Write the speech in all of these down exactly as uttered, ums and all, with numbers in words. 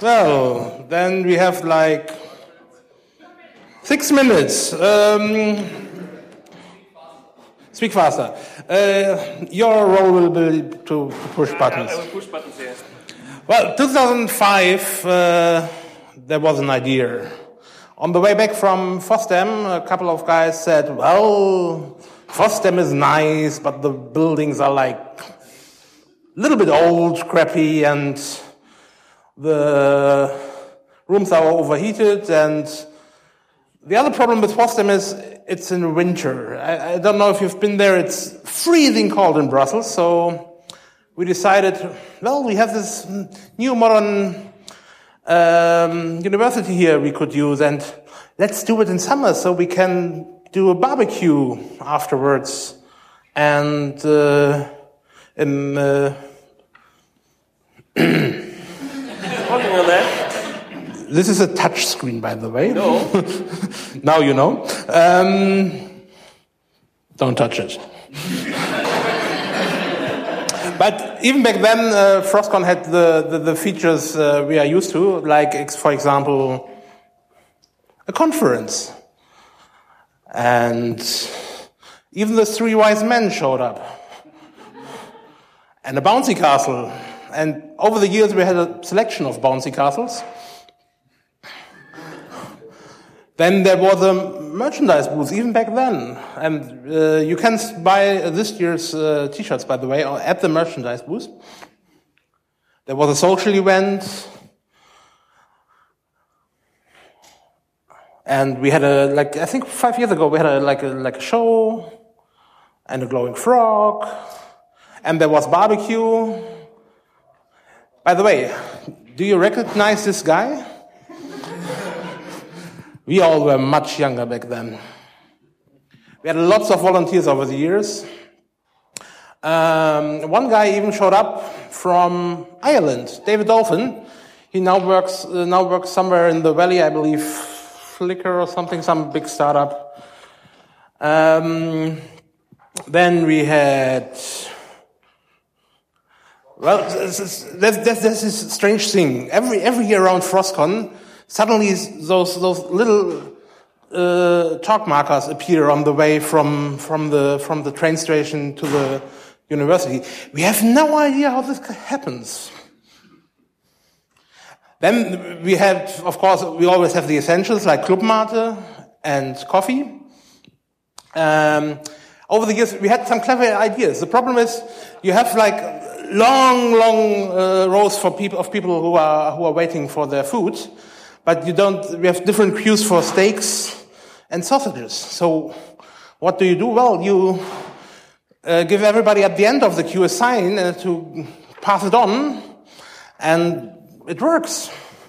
Well, then we have like six minutes. Um, speak faster. Uh, your role will be to push buttons. I will push buttons, yes. Well, two thousand five, uh, there was an idea. On the way back from FOSDEM, a couple of guys said, well, FOSDEM is nice, but the buildings are like a little bit old, crappy, and the rooms are overheated. And the other problem with FOSDEM is it's in winter. I, I don't know if you've been there. It's freezing cold in Brussels. So we decided, well, we have this new modern um, university here we could use, and let's do it in summer so we can do a barbecue afterwards. And uh, in uh, Talking on that. This is a touch screen, by the way. No. Now you know. Um, don't touch it. But even back then, uh, Frostcon had the, the, the features uh, we are used to, like, for example, a conference. And even the three wise men showed up. And a bouncy castle. And over the years, we had a selection of bouncy castles. Then there was a merchandise booth, even back then. And uh, you can buy this year's uh, T-shirts, by the way, at the merchandise booth. There was a social event. And we had a, like, I think five years ago, we had a, like, a, like a show and a glowing frog. And there was barbecue. By the way, do you recognize this guy? We all were much younger back then. We had lots of volunteers over the years. Um, one guy even showed up from Ireland, David Dolphin. He now works uh, now works somewhere in the valley, I believe, Flickr or something, some big startup. Um, then we had, well, there's this strange thing. Every every year around Frostcon, suddenly those those little uh, chalk markers appear on the way from from the from the train station to the university. We have no idea how this happens. Then we have, of course, we always have the essentials like Clubmate and coffee. Um, over the years, we had some clever ideas. The problem is, you have like long, long uh, rows for people of people who are who are waiting for their food. But you don't, we have different queues for steaks and sausages. So what do you do? Well, you uh, give everybody at the end of the queue a sign uh, to pass it on, and it works.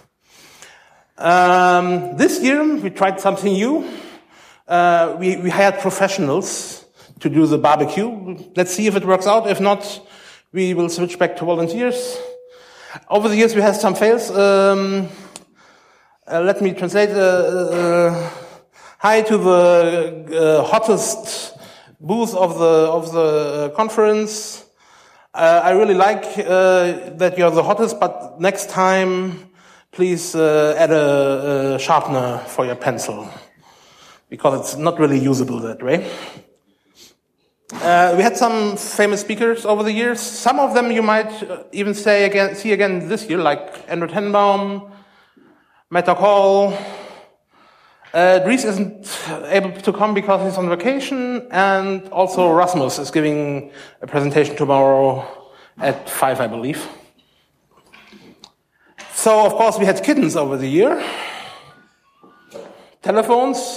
Um, this year, we tried something new. Uh, we, we hired professionals to do the barbecue. Let's see if it works out. If not, we will switch back to volunteers. Over the years, we had some fails. Um, Uh, let me translate. Uh, uh, hi to the uh, hottest booth of the of the conference. Uh, I really like uh, that you're the hottest, but next time, please uh, add a, a sharpener for your pencil, because it's not really usable that way. Uh, we had some famous speakers over the years. Some of them you might even say again, see again this year, like Andrew Tenenbaum, Meta Call. Uh, Dries isn't able to come because he's on vacation, and also Rasmus is giving a presentation tomorrow at five, I believe. So, of course, we had kittens over the year, telephones,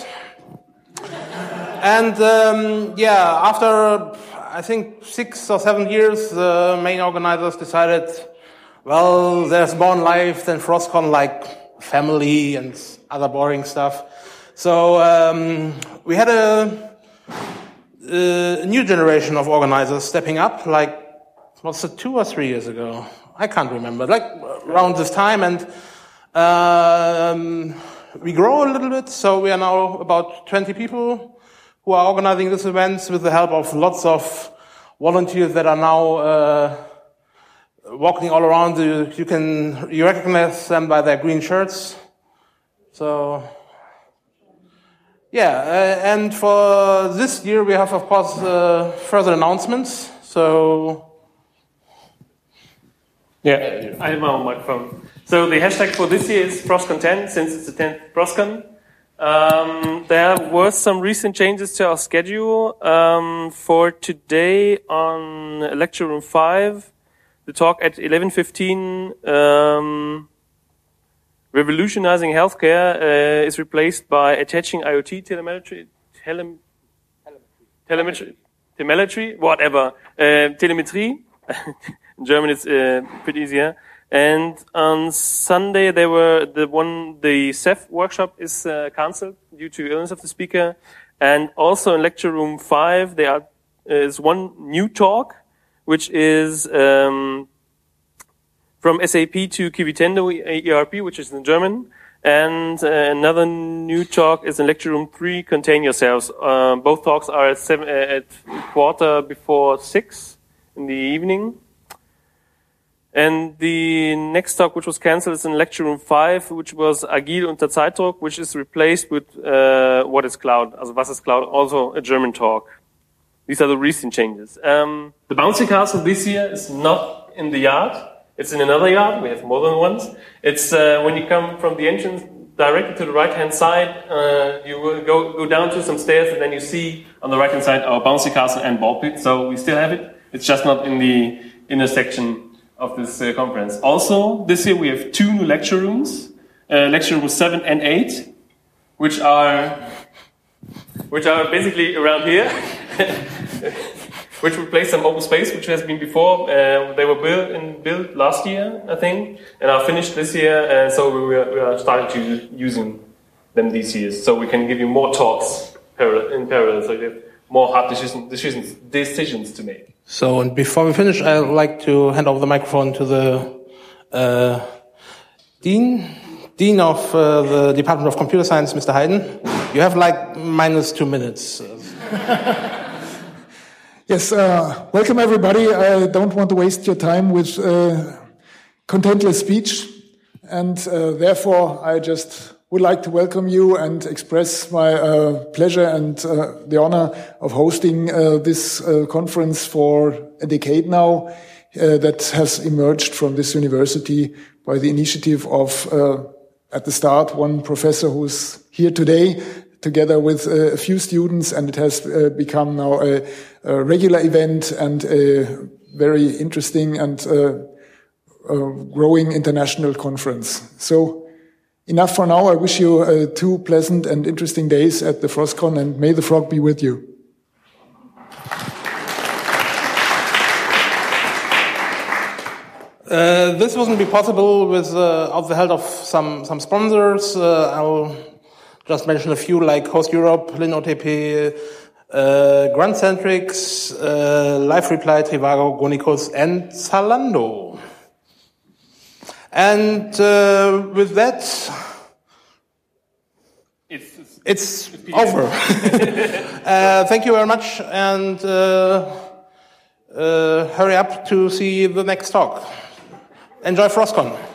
and um, yeah, after I think six or seven years, the main organizers decided, well, there's more in life than Frostcon, like family and other boring stuff. So um, we had a, a new generation of organizers stepping up, like, was it two or three years ago? I can't remember, like around this time, and um, we grow a little bit, so we are now about twenty people who are organizing this event with the help of lots of volunteers that are now uh, walking all around, you, you can you recognize them by their green shirts. So, yeah, uh, and for this year we have, of course, uh, further announcements. So, yeah, I have my own microphone. So the hashtag for this year is FrostCon ten, since it's the tenth FrostCon. Um, there were some recent changes to our schedule. Um, for today on Lecture Room five, the talk at eleven fifteen, um, Revolutionizing Healthcare, uh, is replaced by Attaching IoT Telemetry, tele, telemetry, telemetry, whatever, uh, telemetry. In German it's uh, pretty easier. And on Sunday, they were the one the C E F workshop is uh, cancelled due to illness of the speaker. And also in Lecture Room five, there are, is one new talk, which is um, from S A P to Kivitendo E R P, which is in German. And uh, another new talk is in Lecture Room three, Contain Yourselves. Uh, both talks are at, seven, uh, at quarter before six in the evening. And the next talk, which was cancelled, is in Lecture Room five, which was Agil unter Zeitdruck, which is replaced with uh, What is Cloud? Also, was ist Cloud? Also a German talk. These are the recent changes. Um, the bouncy castle this year is not in the yard. It's in another yard. We have more than once. It's uh, when you come from the entrance directly to the right-hand side, uh, you will go, go down to some stairs, and then you see on the right-hand side our bouncy castle and ball pit. So we still have it. It's just not in the intersection of this uh, conference. Also, this year we have two new lecture rooms, uh, lecture room seven and eight, which are which are basically around here, which replace some open space which has been before. Uh, they were built in built last year, I think, and are finished this year. And so we are, we are starting to using them these years, so we can give you more talks parallel, in parallel, so you have more hard decision, decisions decisions to make. So, and before we finish, I'd like to hand over the microphone to the uh, Dean, Dean of uh, the Department of Computer Science, Mister Hayden. You have like minus two minutes. Yes, uh, welcome everybody. I don't want to waste your time with uh, contentless speech, and uh, therefore I just would like to welcome you and express my uh, pleasure and uh, the honor of hosting uh, this uh, conference for a decade now uh, that has emerged from this university by the initiative of, uh, at the start, one professor who's here today, together with uh, a few students, and it has uh, become now a, a regular event and a very interesting and uh, uh, growing international conference. So, enough for now. I wish you uh, two pleasant and interesting days at the FrostCon, and may the frog be with you. Uh, this wouldn't be possible without the help of some, some sponsors. Uh, I'll just mention a few, like Host Europe, LinOTP, uh, Grandcentrix, uh, LiveReply, Trivago, Gonicos, and Zalando. And uh, with that, it's, it's, it's, it's over. uh, thank you very much, and uh, uh, hurry up to see the next talk. Enjoy FrostCon.